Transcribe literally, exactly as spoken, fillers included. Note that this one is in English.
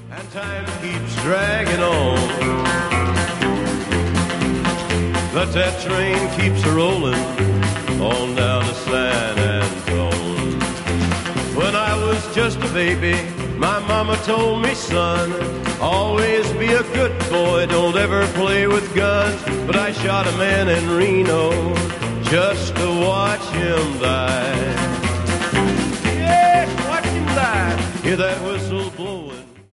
And time keeps dragging on, but that train keeps rolling on down to San Antone. When I was just a baby, my mama told me, son, always be a good boy, don't ever play with guns. But I shot a man in Reno just to watch him die. Yes, watch him die. Hear that